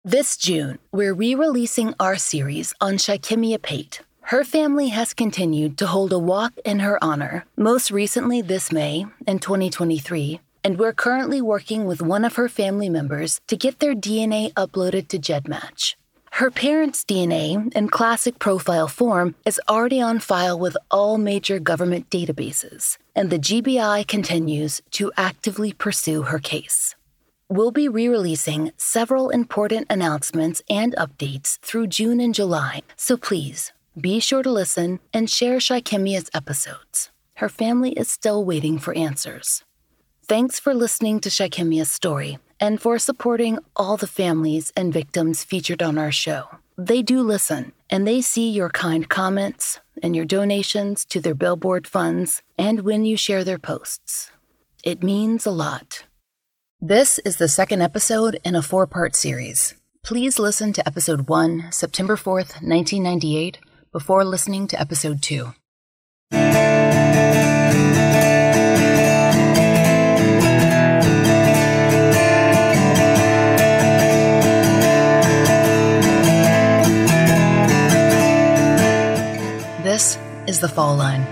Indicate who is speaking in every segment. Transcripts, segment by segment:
Speaker 1: This June, we're re-releasing our series on Shikimia Pate. Her family has continued to hold a walk in her honor, most recently this May in 2023, and we're currently working with one of her family members to get their DNA uploaded to GEDmatch. Her parents' DNA in classic profile form is already on file with all major government databases, and the GBI continues to actively pursue her case. We'll be re-releasing several important announcements and updates through June and July, so please be sure to listen and share Shikimia's episodes. Her family is still waiting for answers. Thanks for listening to Shikimia's story and for supporting all the families and victims featured on our show. They do listen, and they see your kind comments and your donations to their billboard funds and when you share their posts. It means a lot. This is the second episode in a 4-part series. Please listen to episode 1, September 4th, 1998, before listening to episode 2. This is The Fall Line.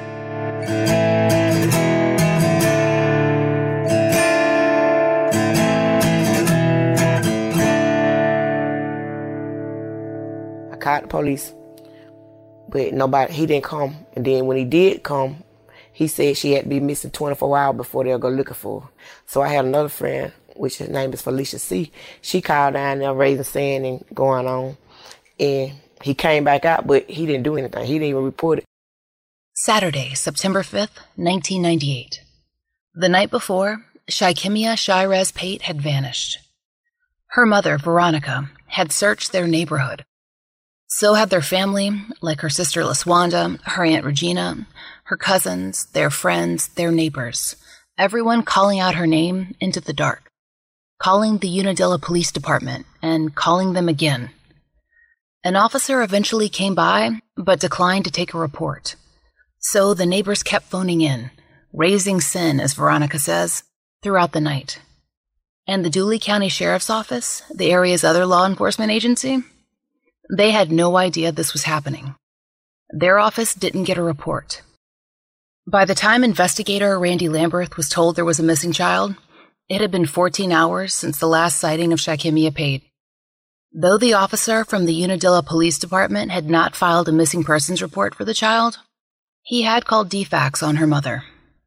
Speaker 2: Called the police, but he didn't come. And then when he did come, he said she had to be missing 24 hours before they'll go looking for her. So I had another friend, which his name is Felicia C. She called down there raising sand and going on. And he came back out, but he didn't do anything. He didn't even report it.
Speaker 1: Saturday, September 5th, 1998. The night before, Shikimia Shirez Pate had vanished. Her mother, Veronica, had searched their neighborhood. So had their family, like her sister LaSwanda, her Aunt Regina, her cousins, their friends, their neighbors, everyone calling out her name into the dark, calling the Unadilla Police Department, and calling them again. An officer eventually came by, but declined to take a report. So the neighbors kept phoning in, raising sin, as Veronica says, throughout the night. And the Dooley County Sheriff's Office, the area's other law enforcement agency, they had no idea this was happening. Their office didn't get a report. By the time investigator Randy Lamberth was told there was a missing child, it had been 14 hours since the last sighting of Shikimia Pate. Though the officer from the Unadilla Police Department had not filed a missing persons report for the child, he had called DFACS on her mother.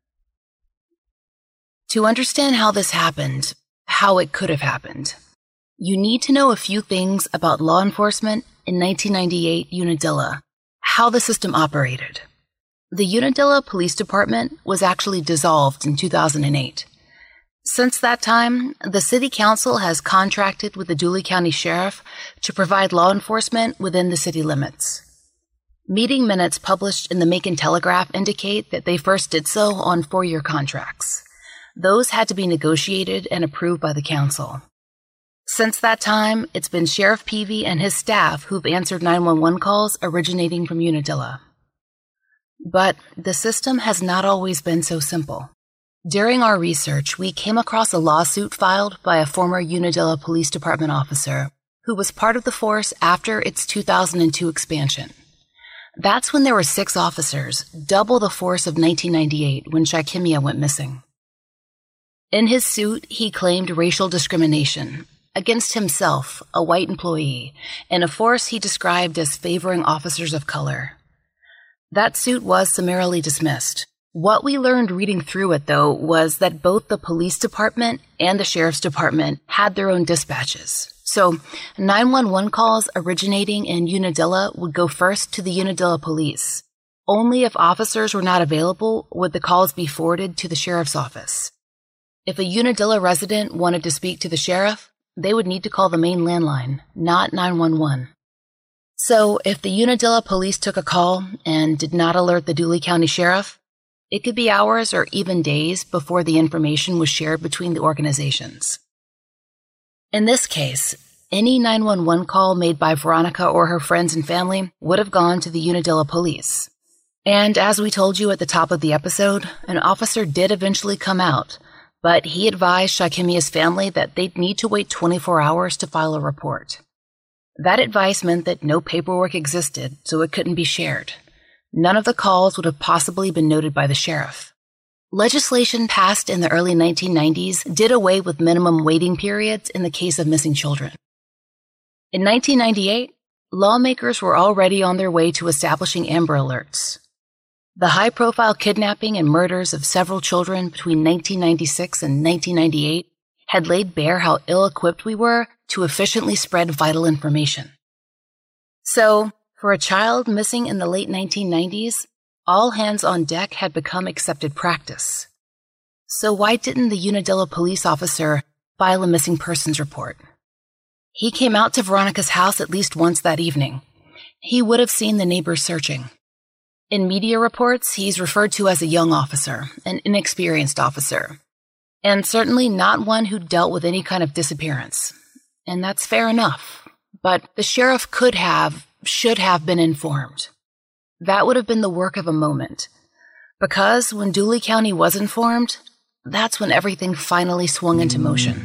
Speaker 1: To understand how this happened, how it could have happened, you need to know a few things about law enforcement in 1998 Unadilla, how the system operated. The Unadilla Police Department was actually dissolved in 2008. Since that time, the City Council has contracted with the Dooley County Sheriff to provide law enforcement within the city limits. Meeting minutes published in the Macon Telegraph indicate that they first did so on 4-year contracts. Those had to be negotiated and approved by the council. Since that time, it's been Sheriff Peavy and his staff who've answered 911 calls originating from Unadilla. But the system has not always been so simple. During our research, we came across a lawsuit filed by a former Unadilla Police Department officer who was part of the force after its 2002 expansion. That's when there were 6 officers, double the force of 1998 when Shikimia went missing. In his suit, he claimed racial discrimination against himself, a white employee, and a force he described as favoring officers of color. That suit was summarily dismissed. What we learned reading through it, though, was that both the police department and the sheriff's department had their own dispatches. So 911 calls originating in Unadilla would go first to the Unadilla police. Only if officers were not available would the calls be forwarded to the sheriff's office. If a Unadilla resident wanted to speak to the sheriff, they would need to call the main landline, not 911. So if the Unadilla police took a call and did not alert the Dooley County Sheriff, it could be hours or even days before the information was shared between the organizations. In this case, any 911 call made by Veronica or her friends and family would have gone to the Unadilla police. And as we told you at the top of the episode, an officer did eventually come out, but he advised Shikimia's family that they'd need to wait 24 hours to file a report. That advice meant that no paperwork existed, so it couldn't be shared. None of the calls would have possibly been noted by the sheriff. Legislation passed in the early 1990s did away with minimum waiting periods in the case of missing children. In 1998, lawmakers were already on their way to establishing Amber Alerts. The high-profile kidnapping and murders of several children between 1996 and 1998 had laid bare how ill-equipped we were to efficiently spread vital information. So, for a child missing in the late 1990s, all hands on deck had become accepted practice. So why didn't the Unadilla police officer file a missing persons report? He came out to Veronica's house at least once that evening. He would have seen the neighbors searching. In media reports, he's referred to as a young officer, an inexperienced officer, and certainly not one who dealt with any kind of disappearance. And that's fair enough. But the sheriff should have been informed. That would have been the work of a moment. Because when Dooley County was informed, that's when everything finally swung into motion.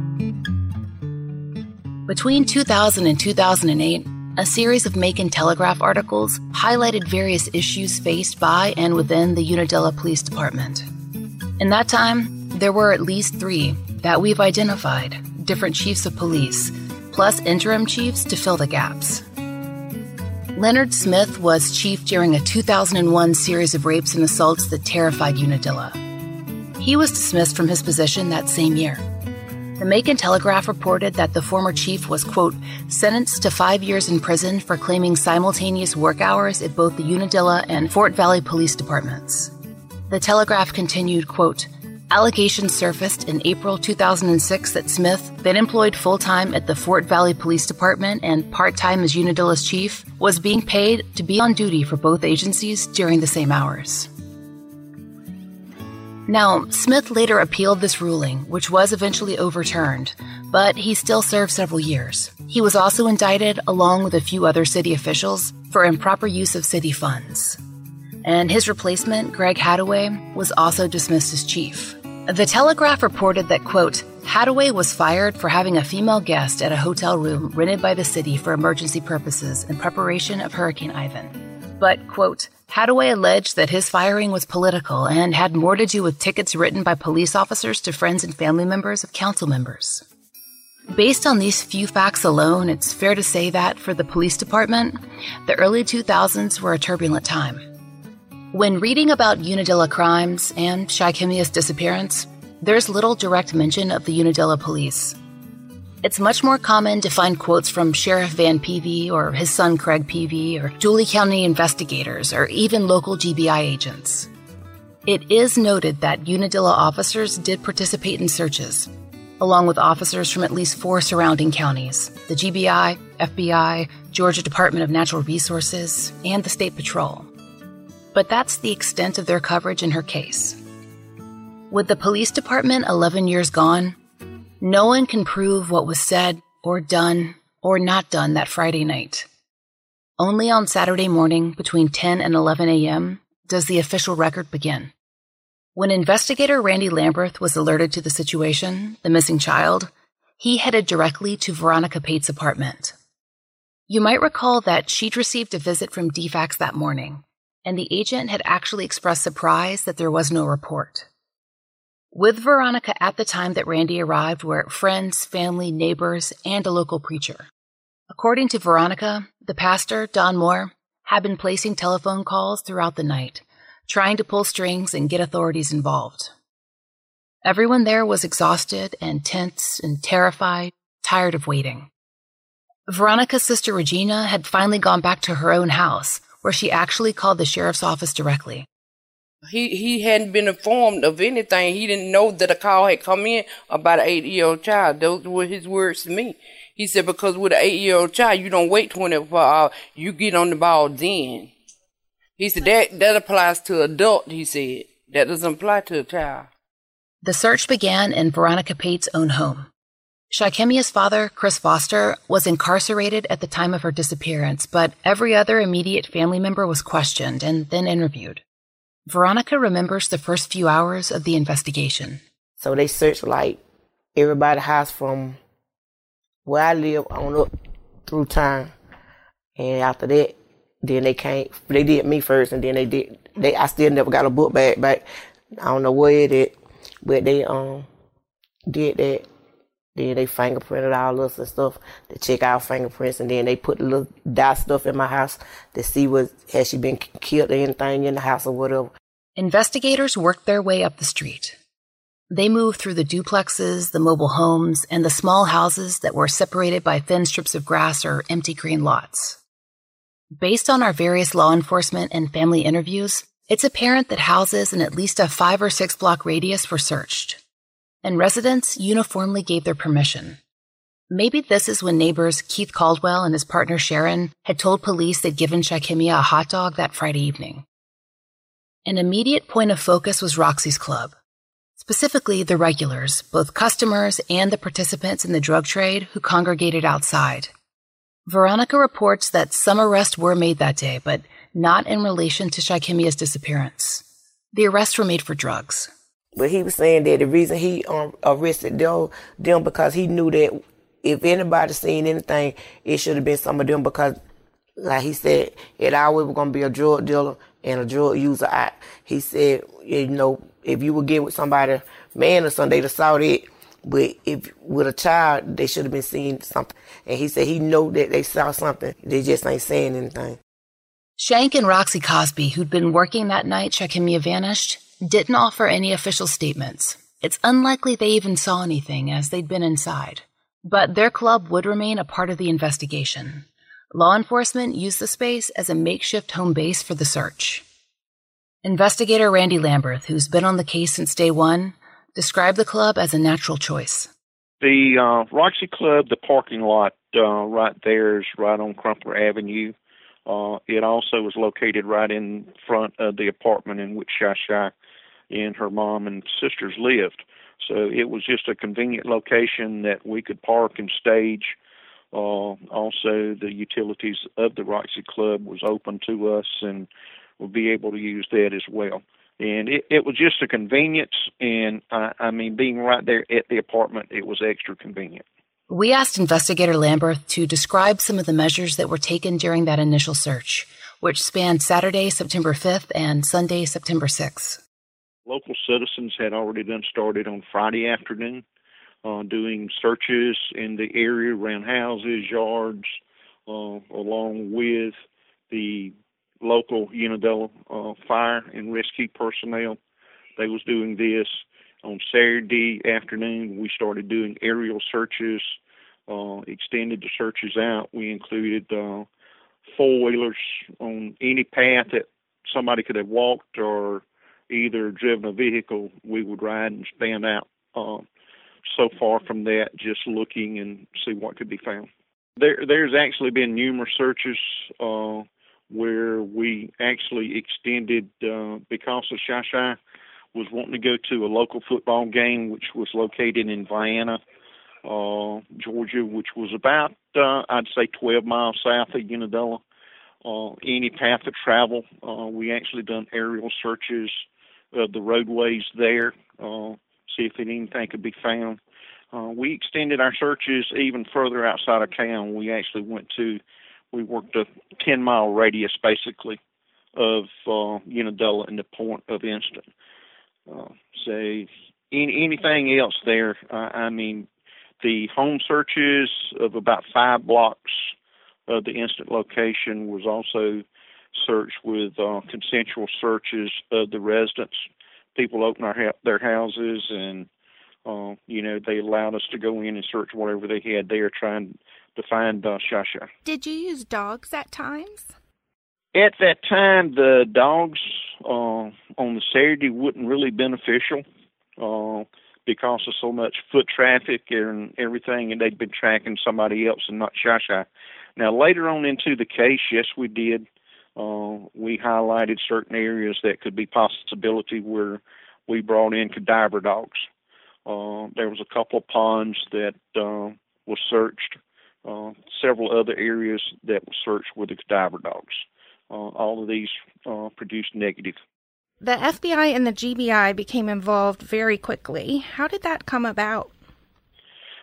Speaker 1: Between 2000 and 2008, a series of Macon Telegraph articles highlighted various issues faced by and within the Unadilla Police Department. In that time, there were at least 3 that we've identified, different chiefs of police, plus interim chiefs to fill the gaps. Leonard Smith was chief during a 2001 series of rapes and assaults that terrified Unadilla. He was dismissed from his position that same year. The Macon Telegraph reported that the former chief was, quote, sentenced to 5 years in prison for claiming simultaneous work hours at both the Unadilla and Fort Valley Police Departments. The Telegraph continued, quote, allegations surfaced in April 2006 that Smith, then employed full-time at the Fort Valley Police Department and part-time as Unadilla's chief, was being paid to be on duty for both agencies during the same hours. Now, Smith later appealed this ruling, which was eventually overturned, but he still served several years. He was also indicted, along with a few other city officials, for improper use of city funds. And his replacement, Greg Hadaway, was also dismissed as chief. The Telegraph reported that, quote, Hadaway was fired for having a female guest at a hotel room rented by the city for emergency purposes in preparation of Hurricane Ivan. But, quote, Hadaway alleged that his firing was political and had more to do with tickets written by police officers to friends and family members of council members. Based on these few facts alone, it's fair to say that, for the police department, the early 2000s were a turbulent time. When reading about Unadilla crimes and Shikemia's disappearance, there's little direct mention of the Unadilla police. It's much more common to find quotes from Sheriff Van Peavy or his son Craig Peavy or Dooley County investigators or even local GBI agents. It is noted that Unadilla officers did participate in searches, along with officers from at least 4 surrounding counties, the GBI, FBI, Georgia Department of Natural Resources, and the State Patrol. But that's the extent of their coverage in her case. With the police department 11 years gone, no one can prove what was said or done or not done that Friday night. Only on Saturday morning between 10 and 11 a.m. does the official record begin. When investigator Randy Lamberth was alerted to the situation, the missing child, he headed directly to Veronica Pate's apartment. You might recall that she'd received a visit from DFACS that morning, and the agent had actually expressed surprise that there was no report. With Veronica at the time that Randy arrived were friends, family, neighbors, and a local preacher. According to Veronica, the pastor, Don Moore, had been placing telephone calls throughout the night, trying to pull strings and get authorities involved. Everyone there was exhausted and tense and terrified, tired of waiting. Veronica's sister Regina had finally gone back to her own house, where she actually called the sheriff's office directly.
Speaker 3: He hadn't been informed of anything. He didn't know that a call had come in about an 8-year-old child. Those were his words to me. He said, because with an 8-year-old child, you don't wait 24 hours. You get on the ball then. He said, that applies to adult, he said. That doesn't apply to a child.
Speaker 1: The search began in Veronica Pate's own home. Shikemia's father, Chris Foster, was incarcerated at the time of her disappearance, but every other immediate family member was questioned and then interviewed. Veronica remembers the first few hours of the investigation.
Speaker 2: So they searched like everybody's house from where I live on up through time. And after that, then they did me first, and then I still never got a book back. I don't know where it is, but they did that. Then they fingerprinted all us and stuff to check our fingerprints, and then they put the little dot stuff in my house to see has she been killed or anything in the house or whatever.
Speaker 1: Investigators worked their way up the street. They moved through the duplexes, the mobile homes, and the small houses that were separated by thin strips of grass or empty green lots. Based on our various law enforcement and family interviews, it's apparent that houses in at least a 5 or 6 block radius were searched, and residents uniformly gave their permission. Maybe this is when neighbors Keith Caldwell and his partner Sharon had told police they'd given Shikimia a hot dog that Friday evening. An immediate point of focus was Roxy's Club, specifically the regulars, both customers and the participants in the drug trade who congregated outside. Veronica reports that some arrests were made that day, but not in relation to Shikimia's disappearance. The arrests were made for drugs.
Speaker 2: But he was saying that the reason he arrested them because he knew that if anybody seen anything, it should have been some of them because, like he said, it always was going to be a drug dealer and a drug user. He said, if you would get with somebody, man or something, they'd have saw it. But if with a child, they should have been seeing something. And he said he know that they saw something. They just ain't saying anything.
Speaker 1: Shank and Roxy Cosby, who'd been working that night Shikimia vanished, didn't offer any official statements. It's unlikely they even saw anything as they'd been inside. But their club would remain a part of the investigation. Law enforcement used the space as a makeshift home base for the search. Investigator Randy Lamberth, who's been on the case since day one, described the club as a natural choice.
Speaker 4: The Roxy Club, the parking lot right there is right on Crumpler Avenue. It also is located right in front of the apartment in which Shasha and her mom and sisters lived. So it was just a convenient location that we could park and stage. Also, the utilities of the Roxy Club was open to us, and we'll be able to use that as well. And it was just a convenience, and being right there at the apartment, it was extra convenient.
Speaker 1: We asked Investigator Lamberth to describe some of the measures that were taken during that initial search, which spanned Saturday, September 5th and Sunday, September 6th.
Speaker 4: Local citizens had already started on Friday afternoon doing searches in the area around houses, yards, along with the local Unadilla fire and rescue personnel. They was doing this. On Saturday afternoon, we started doing aerial searches, extended the searches out. We included four-wheelers on any path that somebody could have walked or either driven a vehicle. We would ride and stand out so far from that, just looking and see what could be found. There's actually been numerous searches where we actually extended, because of Shasha was wanting to go to a local football game, which was located in Vienna, Georgia, which was about, I'd say 12 miles south of Unadilla. Any path of travel, we actually done aerial searches of the roadways there, see if anything could be found. We extended our searches even further outside of town. We actually we worked a 10-mile radius, basically, of Unadilla and the point of incident. Say anything else there. The home searches of about 5 blocks of the incident location was also searched with consensual searches of the residents. People opened their houses and, they allowed us to go in and search whatever they had there, trying to find Shasha.
Speaker 5: Did you use dogs at times?
Speaker 4: At that time, the dogs on the Saturday wasn't really beneficial because of so much foot traffic and everything, and they'd been tracking somebody else and not Shasha. Now, later on into the case, yes, we did. We highlighted certain areas that could be possibility where we brought in cadaver dogs. There was a couple of ponds that was searched, several other areas that were searched with the cadaver dogs. All of these produced negative.
Speaker 5: The FBI and the GBI became involved very quickly. How did that come about?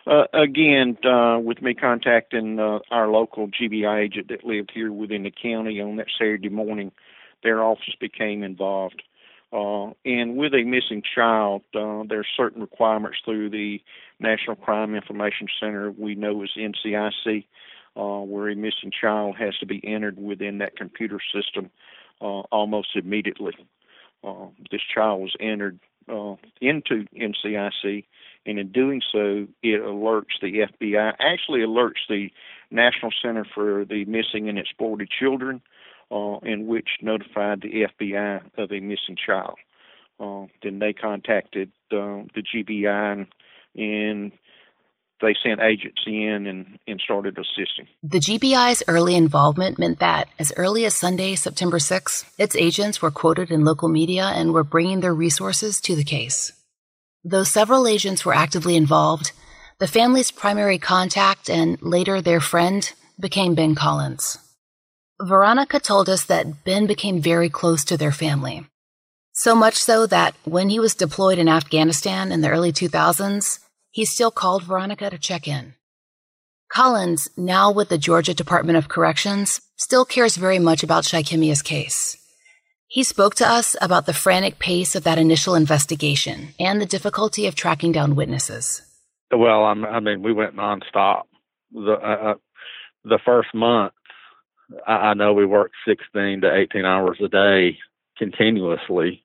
Speaker 4: With me contacting our local GBI agent that lived here within the county on that Saturday morning, their office became involved. And with a missing child, there are certain requirements through the National Crime Information Center, we know as NCIC, where a missing child has to be entered within that computer system almost immediately. This child was entered into NCIC, and in doing so, it alerts the FBI, actually alerts the National Center for the Missing and Exploited Children, in which notified the FBI of a missing child. Then they contacted the GBI, and they sent agents in and started assisting.
Speaker 1: The GBI's early involvement meant that, as early as Sunday, September 6th, its agents were quoted in local media and were bringing their resources to the case. Though several agents were actively involved, the family's primary contact and later their friend became Ben Collins. Veronica told us that Ben became very close to their family. So much so that when he was deployed in Afghanistan in the early 2000s, he still called Veronica to check in. Collins, now with the Georgia Department of Corrections, still cares very much about Shikemia's case. He spoke to us about the frantic pace of that initial investigation and the difficulty of tracking down witnesses.
Speaker 6: Well, I mean, we went nonstop. The first month, I know we worked 16 to 18 hours a day continuously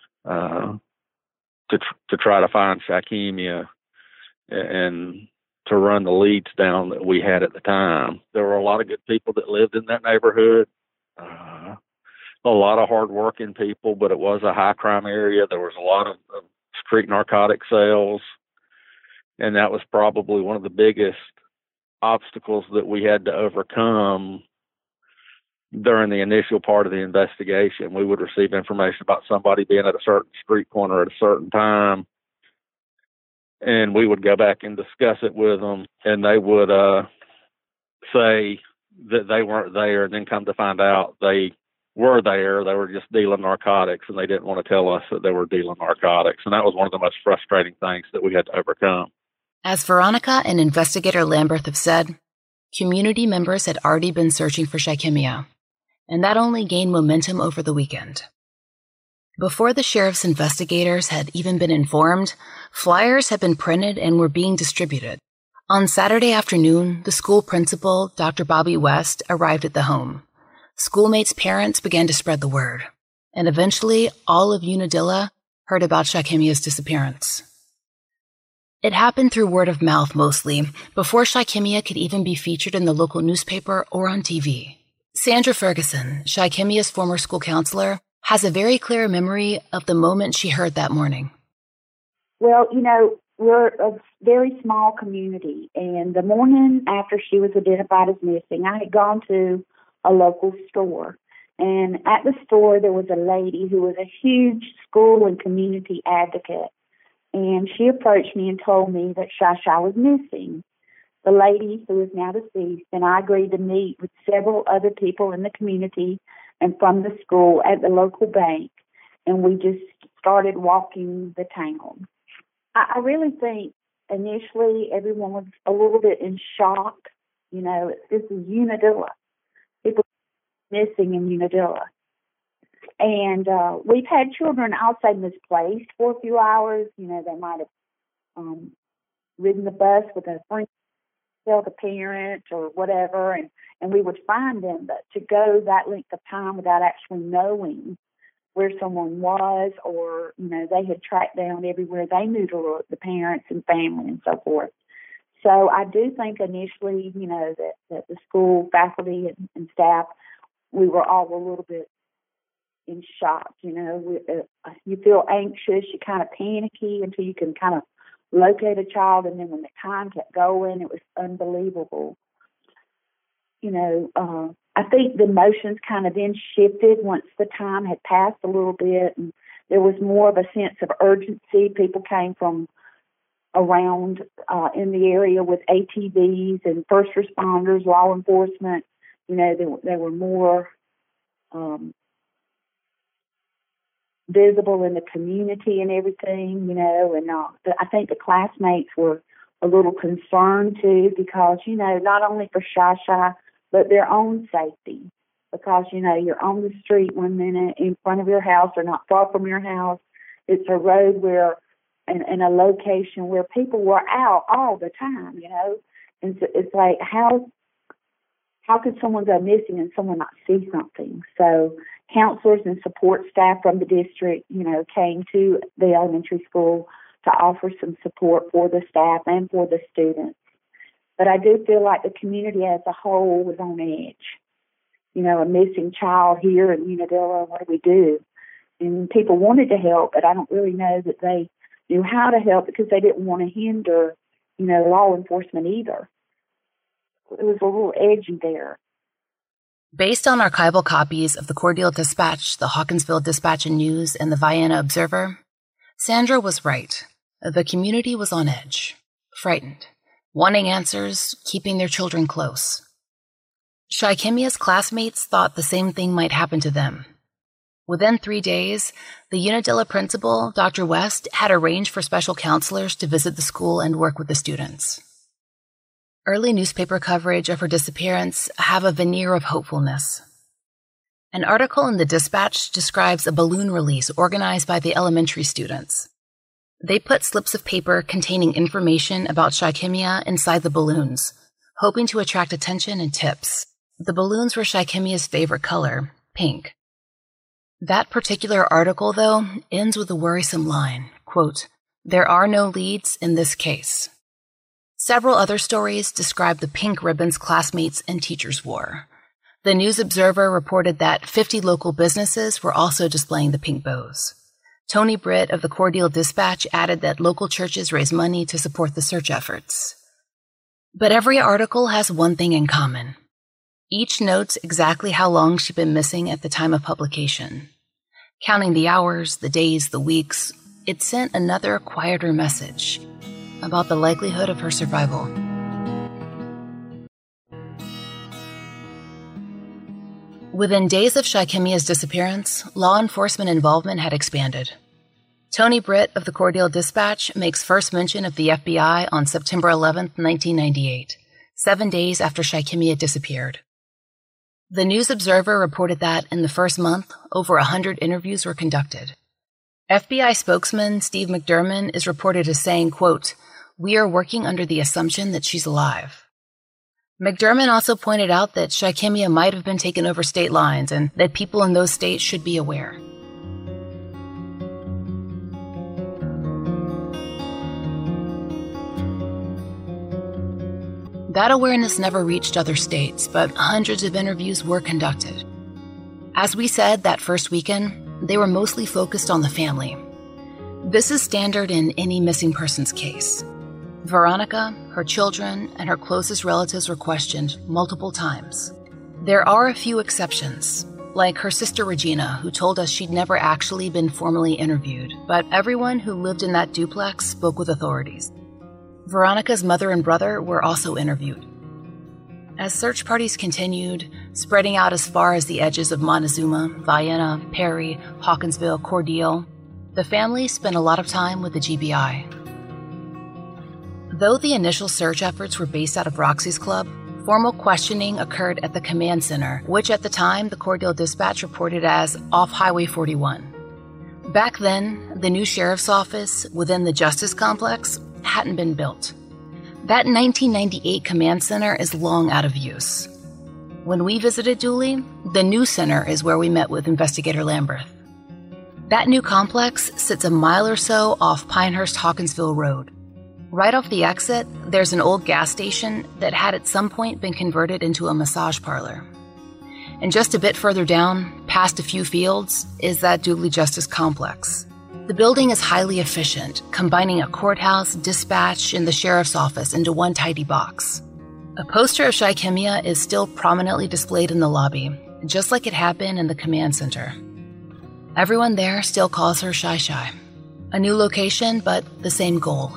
Speaker 6: to try to find Shikemia and to run the leads down that we had at the time. There were a lot of good people that lived in that neighborhood, a lot of hardworking people, but it was a high crime area. There was a lot of street narcotic sales, and that was probably one of the biggest obstacles that we had to overcome during the initial part of the investigation. We would receive information about somebody being at a certain street corner at a certain time, and we would go back and discuss it with them, and they would say that they weren't there, and then come to find out they were there. They were just dealing narcotics, and they didn't want to tell us that they were dealing narcotics. And that was one of the most frustrating things that we had to overcome.
Speaker 1: As Veronica and investigator Lamberth have said, community members had already been searching for Shikemia, and that only gained momentum over the weekend. Before the sheriff's investigators had even been informed, flyers had been printed and were being distributed. On Saturday afternoon, the school principal, Dr. Bobby West, arrived at the home. Schoolmates' parents began to spread the word, and eventually all of Unadilla heard about Shikemia's disappearance. It happened through word of mouth mostly, before Shikemia could even be featured in the local newspaper or on TV. Sandra Ferguson, Shikemia's former school counselor, has a very clear memory of the moment she heard that morning.
Speaker 7: Well, we're a very small community, and the morning after she was identified as missing, I had gone to a local store. And at the store, there was a lady who was a huge school and community advocate. And she approached me and told me that Shasha was missing. The lady, who is now deceased, and I agreed to meet with several other people in the community and from the school at the local bank. And we just started walking the town. I really think initially everyone was a little bit in shock. This is Unadilla. People missing in Unadilla. And we've had children, I'll say, misplaced for a few hours. They might have ridden the bus with a friend, tell the parent or whatever, and we would find them. But to go that length of time without actually knowing where someone was, or, they had tracked down everywhere they knew to look, the parents and family and so forth. So I do think initially, that the school faculty and staff, we were all a little bit in shock. You feel anxious, you kind of panicky until you can kind of locate a child, and then when the time kept going, it was unbelievable. I think the emotions kind of then shifted once the time had passed a little bit, and there was more of a sense of urgency. People came from around in the area with ATVs and first responders, law enforcement. They were more visible in the community and everything, and I think the classmates were a little concerned too, because, you know, not only for Shy, but their own safety. Because, you know, you're on the street one minute in front of your house or not far from your house. It's a road where, in a location where people were out all the time, you know. And so it's like, how could someone go missing and someone not see something? So counselors and support staff from the district, you know, came to the elementary school to offer some support for the staff and for the students. But I do feel like the community as a whole was on edge. You know, a missing child here in Unadilla, what do we do? And people wanted to help, but I don't really know that they knew how to help because they didn't want to hinder, you know, law enforcement either. It was a little edgy there.
Speaker 1: Based on archival copies of the Cordele Dispatch, the Hawkinsville Dispatch and News, and the Vienna Observer, Sandra was right. The community was on edge, frightened, wanting answers, keeping their children close. Shikemia's classmates thought the same thing might happen to them. Within 3 days, the Unadilla principal, Dr. West, had arranged for special counselors to visit the school and work with the students. Early newspaper coverage of her disappearance have a veneer of hopefulness. An article in the Dispatch describes a balloon release organized by the elementary students. They put slips of paper containing information about Shikemia inside the balloons, hoping to attract attention and tips. The balloons were Shikemia's favorite color, pink. That particular article, though, ends with a worrisome line, quote, "There are no leads in this case." Several other stories describe the pink ribbons classmates and teachers wore. The News Observer reported that 50 local businesses were also displaying the pink bows. Tony Britt of the Cordele Dispatch added that local churches raise money to support the search efforts. But every article has one thing in common. Each notes exactly how long she'd been missing at the time of publication. Counting the hours, the days, the weeks, it sent another, quieter message about the likelihood of her survival. Within days of Shikemia's disappearance, law enforcement involvement had expanded. Tony Britt of the Cordele Dispatch makes first mention of the FBI on September 11, 1998, 7 days after Shikemia disappeared. The News Observer reported that in the first month, over 100 interviews were conducted. FBI spokesman Steve McDermott is reported as saying, quote, "We are working under the assumption that she's alive." McDermott also pointed out that Shikemia might have been taken over state lines and that people in those states should be aware. That awareness never reached other states, but hundreds of interviews were conducted. As we said that first weekend, they were mostly focused on the family. This is standard in any missing persons case. Veronica, her children, and her closest relatives were questioned multiple times. There are a few exceptions, like her sister Regina, who told us she'd never actually been formally interviewed, but everyone who lived in that duplex spoke with authorities. Veronica's mother and brother were also interviewed. As search parties continued, spreading out as far as the edges of Montezuma, Vienna, Perry, Hawkinsville, Cordele, the family spent a lot of time with the GBI. Though the initial search efforts were based out of Roxy's Club, formal questioning occurred at the command center, which at the time the Cordele Dispatch reported as off Highway 41. Back then, the new sheriff's office within the Justice Complex hadn't been built. That 1998 command center is long out of use. When we visited Dooley, the new center is where we met with Investigator Lamberth. That new complex sits a mile or so off Pinehurst-Hawkinsville Road. Right off the exit, there's an old gas station that had at some point been converted into a massage parlor. And just a bit further down, past a few fields, is that Dooley Justice Complex. The building is highly efficient, combining a courthouse, dispatch, and the sheriff's office into one tidy box. A poster of Shikemia is still prominently displayed in the lobby, just like it had been in the command center. Everyone there still calls her Shy. A new location, but the same goal.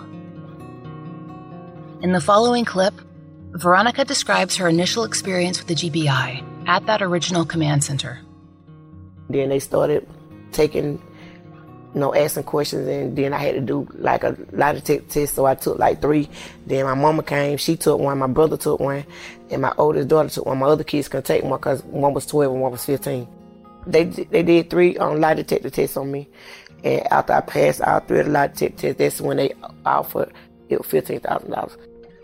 Speaker 1: In the following clip, Veronica describes her initial experience with the GBI at that original command center.
Speaker 2: Then they started taking asking questions, and then I had to do like a lie detector test, so I took like 3. Then my mama came, she took one, my brother took one, and my oldest daughter took one. My other kids couldn't take one because one was 12 and one was 15. They did 3 lie detector tests on me, and after I passed all 3 of the lie detector tests, that's when they offered it was $15,000.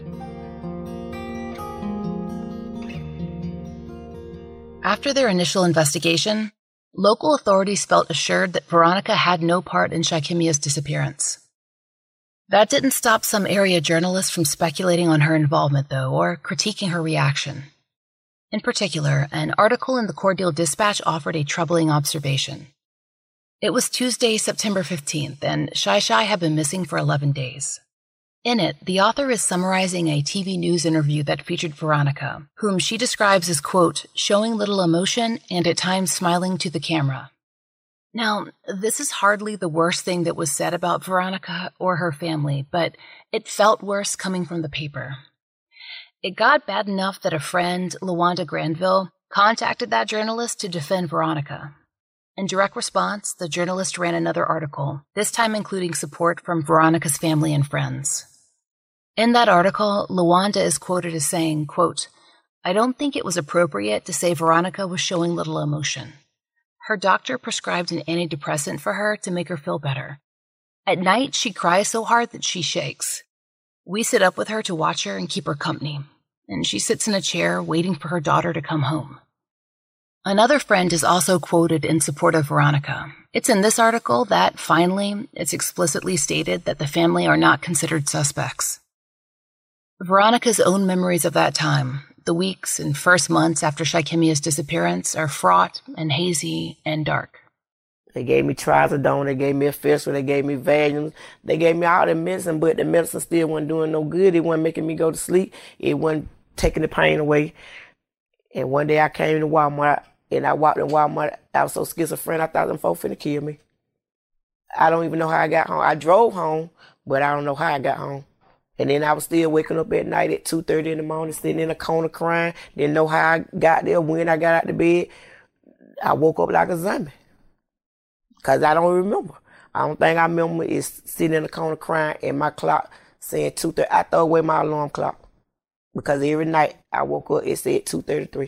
Speaker 1: After their initial investigation, local authorities felt assured that Veronica had no part in Shikemia's disappearance. That didn't stop some area journalists from speculating on her involvement, though, or critiquing her reaction. In particular, an article in the Cordele Dispatch offered a troubling observation. It was Tuesday, September 15th, and Shai had been missing for 11 days. In it, the author is summarizing a TV news interview that featured Veronica, whom she describes as, quote, showing little emotion and at times smiling to the camera. Now, this is hardly the worst thing that was said about Veronica or her family, but it felt worse coming from the paper. It got bad enough that a friend, LaWanda Granville, contacted that journalist to defend Veronica. In direct response, the journalist ran another article, this time including support from Veronica's family and friends. In that article, LaWanda is quoted as saying, quote, I don't think it was appropriate to say Veronica was showing little emotion. Her doctor prescribed an antidepressant for her to make her feel better. At night, she cries so hard that she shakes. We sit up with her to watch her and keep her company, and she sits in a chair waiting for her daughter to come home. Another friend is also quoted in support of Veronica. It's in this article that, finally, it's explicitly stated that the family are not considered suspects. Veronica's own memories of that time, the weeks and first months after Shikemia's disappearance, are fraught and hazy and dark.
Speaker 2: They gave me trazodone, they gave me Effexor, they gave me Valium, they gave me all the medicine, but the medicine still wasn't doing no good. It wasn't making me go to sleep. It wasn't taking the pain away. And one day I came to Walmart, and I walked in Walmart. I was so schizophrenic, I thought them folks finna kill me. I don't even know how I got home. I drove home, but I don't know how I got home. And then I was still waking up at night at 2:30 in the morning, sitting in a corner crying. Didn't know how I got there, when I got out of bed. I woke up like a zombie. Because I don't remember. The only thing I remember is sitting in the corner crying and my clock saying 2:30. I throw away my alarm clock. Because every night I woke up, it said 2:33.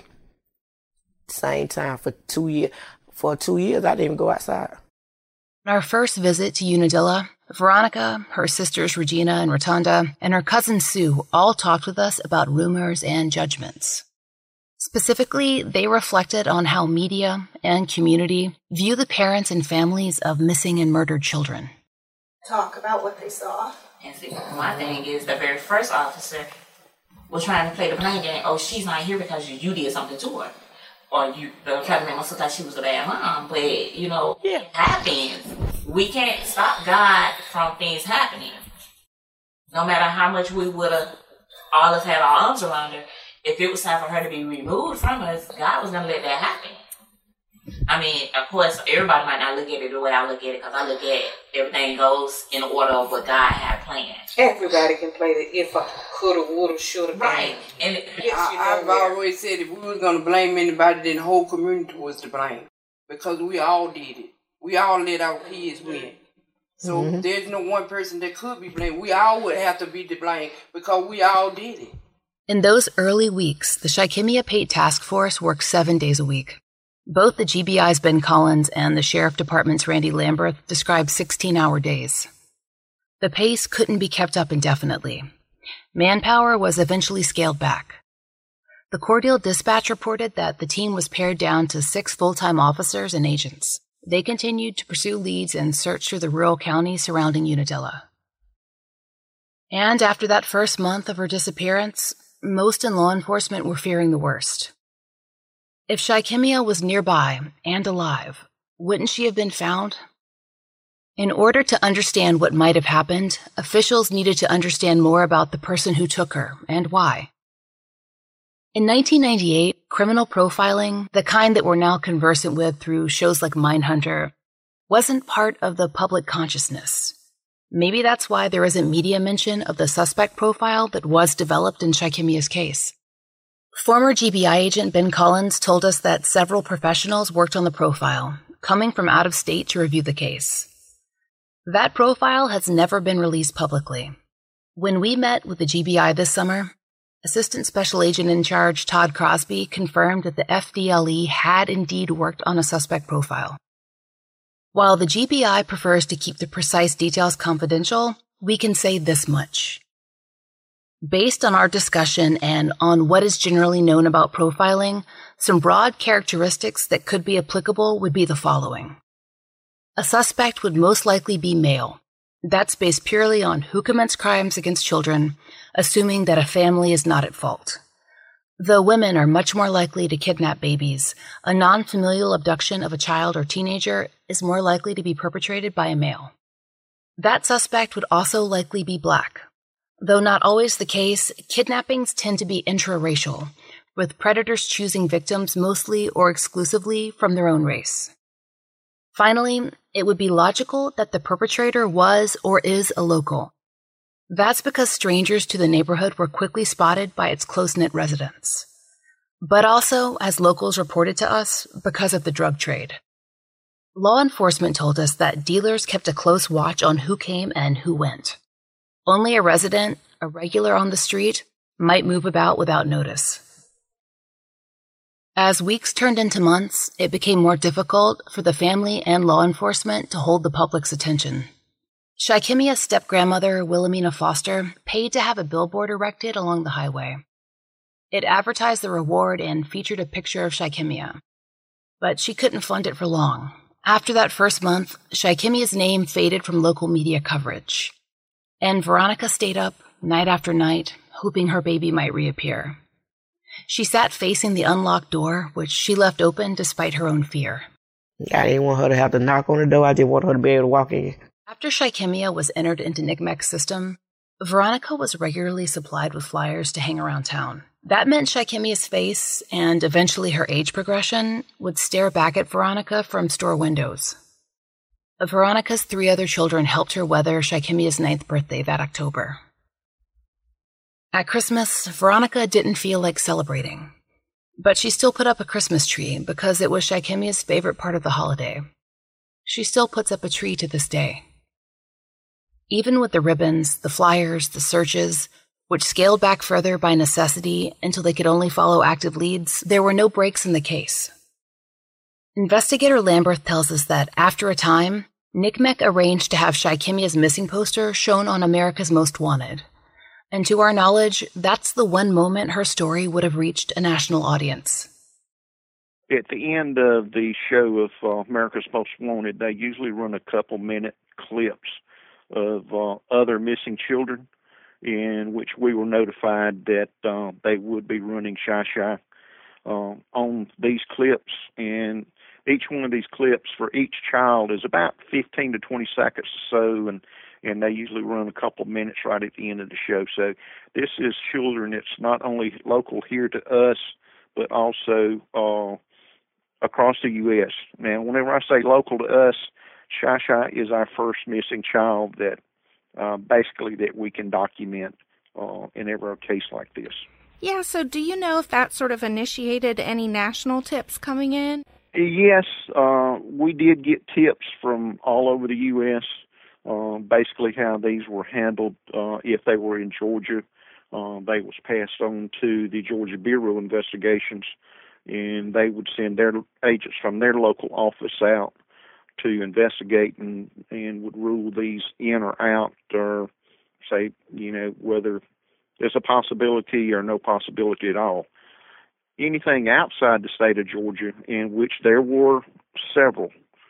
Speaker 2: Same time for 2 years. For 2 years, I didn't even go outside.
Speaker 1: On our first visit to Unadilla, Veronica, her sisters Regina and Rotunda, and her cousin Sue all talked with us about rumors and judgments. Specifically, they reflected on how media and community view the parents and families of missing and murdered children.
Speaker 8: Talk about what they saw.
Speaker 9: And see, my thing is the very first officer was trying to play the blame game. Oh, she's not here because you did something to her. Or you tried to make us look like she was a bad mom. But, it happens. We can't stop God from things happening. No matter how much we would have all of us had our arms around her, if it was time for her to be removed from us, God was going to let that happen. I mean, of course, everybody might not look at it the way I look at it, because I look at everything goes in order of what God had planned.
Speaker 8: Everybody can play the if I coulda, woulda, shoulda.
Speaker 9: Right. And
Speaker 3: I've always said if we was going to blame anybody, then the whole community was to blame. Because we all did it. We all let our kids win. So there's no one person that could be blamed. We all would have to be to blame because we all did it.
Speaker 1: In those early weeks, the Shikemia Pate Task Force worked 7 days a week. Both the GBI's Ben Collins and the Sheriff Department's Randy Lamberth described 16-hour days. The pace couldn't be kept up indefinitely. Manpower was eventually scaled back. The Cordele Dispatch reported that the team was pared down to 6 full-time officers and agents. They continued to pursue leads and search through the rural counties surrounding Unadilla. And after that first month of her disappearance, most in law enforcement were fearing the worst. If Shikemia was nearby and alive, wouldn't she have been found? In order to understand what might have happened, officials needed to understand more about the person who took her and why. In 1998, criminal profiling, the kind that we're now conversant with through shows like Mindhunter, wasn't part of the public consciousness. Maybe that's why there isn't media mention of the suspect profile that was developed in Shikemia's case. Former GBI agent Ben Collins told us that several professionals worked on the profile, coming from out of state to review the case. That profile has never been released publicly. When we met with the GBI this summer, Assistant Special Agent in Charge Todd Crosby confirmed that the FDLE had indeed worked on a suspect profile. While the GBI prefers to keep the precise details confidential, we can say this much. Based on our discussion and on what is generally known about profiling, some broad characteristics that could be applicable would be the following. A suspect would most likely be male. That's based purely on who commits crimes against children, assuming that a family is not at fault. Though women are much more likely to kidnap babies, a non-familial abduction of a child or teenager is more likely to be perpetrated by a male. That suspect would also likely be black. Though not always the case, kidnappings tend to be intraracial, with predators choosing victims mostly or exclusively from their own race. Finally, it would be logical that the perpetrator was or is a local. That's because strangers to the neighborhood were quickly spotted by its close-knit residents. But also, as locals reported to us, because of the drug trade. Law enforcement told us that dealers kept a close watch on who came and who went. Only a resident, a regular on the street, might move about without notice. As weeks turned into months, it became more difficult for the family and law enforcement to hold the public's attention. Shikemia's step-grandmother, Wilhelmina Foster, paid to have a billboard erected along the highway. It advertised the reward and featured a picture of Shikemia. But she couldn't fund it for long. After that first month, Shikemia's name faded from local media coverage. And Veronica stayed up, night after night, hoping her baby might reappear. She sat facing the unlocked door, which she left open despite her own fear.
Speaker 2: I didn't want her to have to knock on the door. I just wanted her to be able to walk in.
Speaker 1: After Shikemia was entered into NCMEC's system, Veronica was regularly supplied with flyers to hang around town. That meant Shikemia's face, and eventually her age progression, would stare back at Veronica from store windows. Veronica's 3 other children helped her weather Shikemia's 9th birthday that October. At Christmas, Veronica didn't feel like celebrating. But she still put up a Christmas tree because it was Shikemia's favorite part of the holiday. She still puts up a tree to this day. Even with the ribbons, the flyers, the searches, which scaled back further by necessity until they could only follow active leads, there were no breaks in the case. Investigator Lamberth tells us that after a time, NCMEC arranged to have Shikemia's missing poster shown on America's Most Wanted. And to our knowledge, that's the one moment her story would have reached a national audience.
Speaker 4: At the end of the show of America's Most Wanted, they usually run a couple-minute clips of other missing children, in which we were notified that they would be running Shy on these clips. And each one of these clips for each child is about 15 to 20 seconds or so, and they usually run a couple of minutes right at the end of the show. So this is children that's not only local here to us, but also across the U.S. Now, whenever I say local to us, Shy is our first missing child that basically that we can document in every case like this.
Speaker 5: Yeah, so do you know if that sort of initiated any national tips coming in?
Speaker 4: Yes, we did get tips from all over the U.S., basically how these were handled. If they were in Georgia, they was passed on to the Georgia Bureau of Investigations, and they would send their agents from their local office out to investigate and would rule these in or out, or say, whether there's a possibility or no possibility at all. Anything outside the state of Georgia, in which there were several,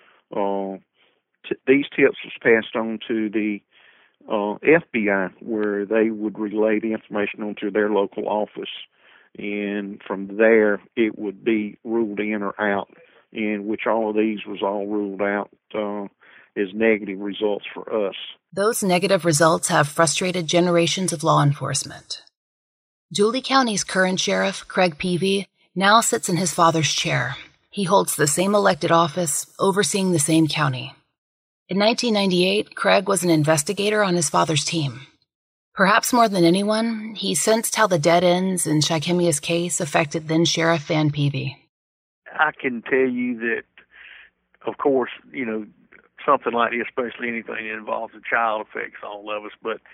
Speaker 4: these tips was passed on to the FBI, where they would relay the information onto their local office, and from there it would be ruled in or out, in which all of these was all ruled out as negative results for us.
Speaker 1: Those negative results have frustrated generations of law enforcement. Dooley County's current sheriff, Craig Peavy, now sits in his father's chair. He holds the same elected office, overseeing the same county. In 1998, Craig was an investigator on his father's team. Perhaps more than anyone, he sensed how the dead ends in Shikemia's case affected then-Sheriff Van Peavy.
Speaker 4: I can tell you that, of course,
Speaker 10: something like this, especially anything that involves a child, affects all of us. But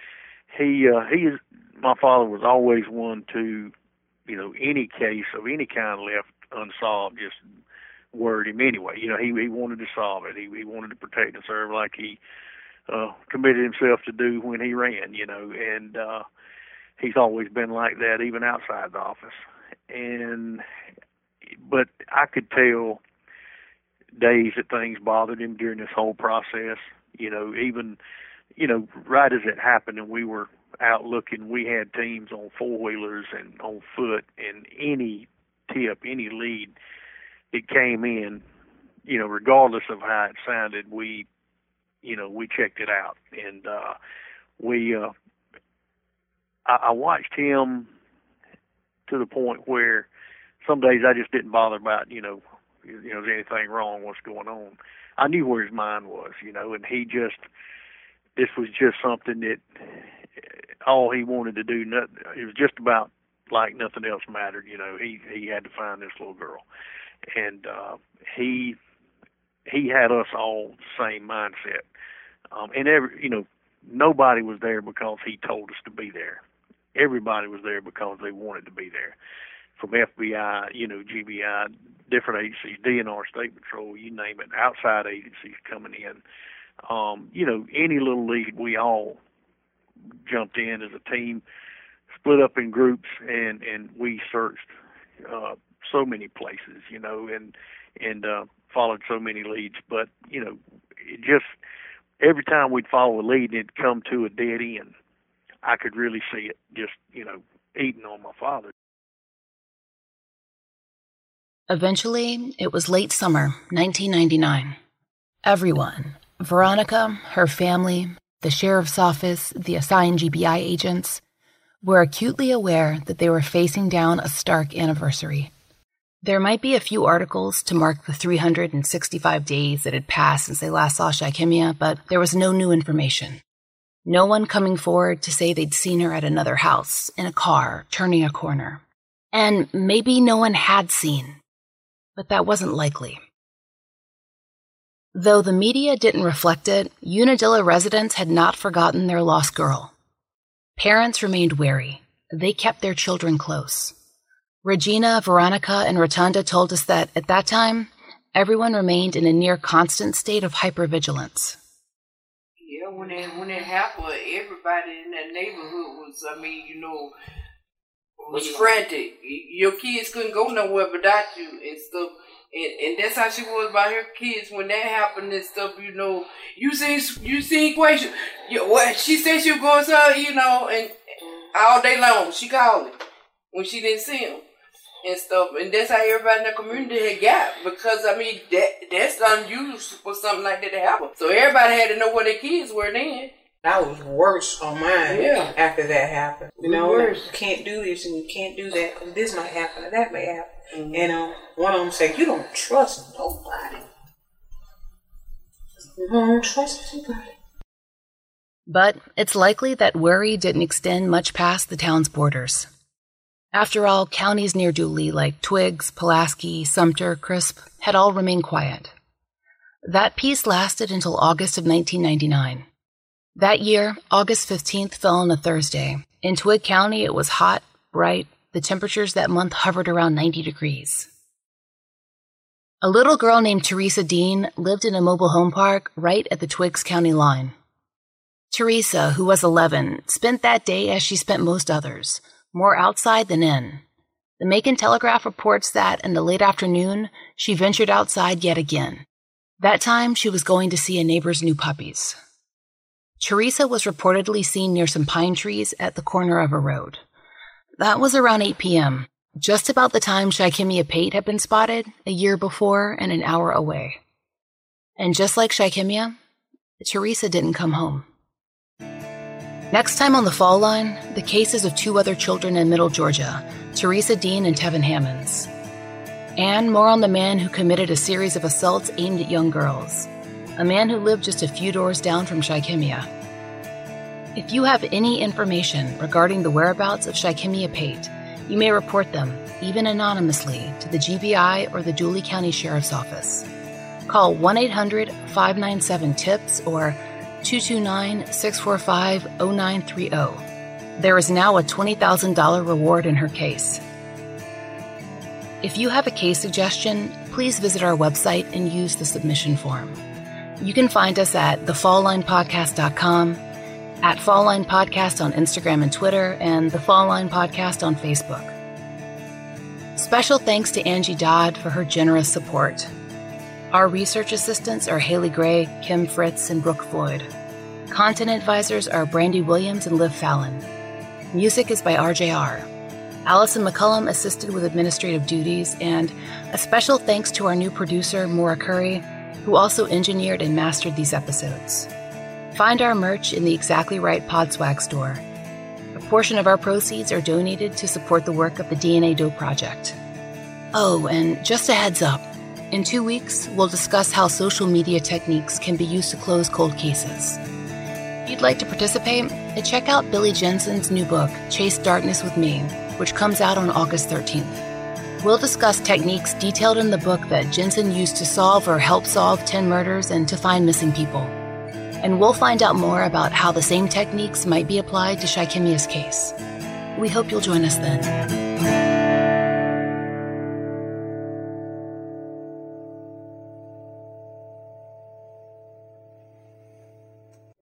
Speaker 10: my father was always one to, any case of any kind left unsolved, just worried him anyway. He wanted to solve it. He wanted to protect and serve like he committed himself to do when he ran, and he's always been like that, even outside the office. But I could tell days that things bothered him during this whole process, even, right as it happened and we were out looking, we had teams on four-wheelers and on foot, and any tip, any lead that came in, regardless of how it sounded, we checked it out. And I watched him to the point where some days I just didn't bother about, is there anything wrong, what's going on. I knew where his mind was, and this was just something that all he wanted to do, it was just about like nothing else mattered. He had to find this little girl. And he had us all the same mindset. And nobody was there because he told us to be there. Everybody was there because they wanted to be there. From FBI, GBI, different agencies, DNR, State Patrol, you name it, outside agencies coming in. Any little lead, we all jumped in as a team, split up in groups, and we searched so many places, and followed so many leads. But, it just, every time we'd follow a lead, it'd come to a dead end. I could really see it just, eating on my father.
Speaker 1: Eventually, it was late summer, 1999. Everyone, Veronica, her family, the sheriff's office, the assigned GBI agents, were acutely aware that they were facing down a stark anniversary. There might be a few articles to mark the 365 days that had passed since they last saw Shikimia, but there was no new information. No one coming forward to say they'd seen her at another house, in a car, turning a corner. And maybe no one had seen, but that wasn't likely. Though the media didn't reflect it, Unadilla residents had not forgotten their lost girl. Parents remained wary. They kept their children close. Regina, Veronica, and Rotunda told us that, at that time, everyone remained in a near constant state of hypervigilance.
Speaker 3: Yeah, when it happened, everybody in that neighborhood was frantic. Your kids couldn't go nowhere without you and stuff. And that's how she was about her kids when that happened and stuff, You seen Quasia. She said she was going to her, and all day long she called him when she didn't see him and stuff. And that's how everybody in the community had got, because, that's unusual for something like that to happen. So everybody had to know where their kids were then.
Speaker 8: I was worse on mine after that happened. You can't do this and you can't do that because this might happen or that may happen. Mm-hmm. And one of them said, you don't trust nobody. You don't trust anybody.
Speaker 1: But it's likely that worry didn't extend much past the town's borders. After all, counties near Dooley like Twiggs, Pulaski, Sumter, Crisp had all remained quiet. That peace lasted until August of 1999. That year, August 15th fell on a Thursday. In Twigg County, it was hot, bright. The temperatures that month hovered around 90 degrees. A little girl named Teresa Dean lived in a mobile home park right at the Twiggs County line. Teresa, who was 11, spent that day as she spent most others, more outside than in. The Macon Telegraph reports that in the late afternoon, she ventured outside yet again. That time, she was going to see a neighbor's new puppies. Teresa was reportedly seen near some pine trees at the corner of a road. That was around 8 p.m., just about the time Shikimia Pate had been spotted a year before and an hour away. And just like Shikimia, Teresa didn't come home. Next time on the Fall Line, the cases of two other children in Middle Georgia, Teresa Dean and Tevin Hammonds. And more on the man who committed a series of assaults aimed at young girls. A man who lived just a few doors down from Shikimia. If you have any information regarding the whereabouts of Shikimia Pate, you may report them, even anonymously, to the GBI or the Dooley County Sheriff's Office. Call 1-800-597-TIPS or 229-645-0930. There is now a $20,000 reward in her case. If you have a case suggestion, please visit our website and use the submission form. You can find us at thefalllinepodcast.com, at Fall Line Podcast on Instagram and Twitter, and the Fall Line Podcast on Facebook. Special thanks to Angie Dodd for her generous support. Our research assistants are Haley Gray, Kim Fritz, and Brooke Floyd. Content advisors are Brandy Williams and Liv Fallon. Music is by RJR. Allison McCullum assisted with administrative duties, and a special thanks to our new producer, Maura Curry, who also engineered and mastered these episodes. Find our merch in the Exactly Right Podswag store. A portion of our proceeds are donated to support the work of the DNA Doe Project. Oh, and just a heads up, in 2 weeks, we'll discuss how social media techniques can be used to close cold cases. If you'd like to participate, check out Billy Jensen's new book, Chase Darkness with Me, which comes out on August 13th. We'll discuss techniques detailed in the book that Jensen used to solve or help solve 10 murders and to find missing people. And we'll find out more about how the same techniques might be applied to Shikimia's case. We hope you'll join us then.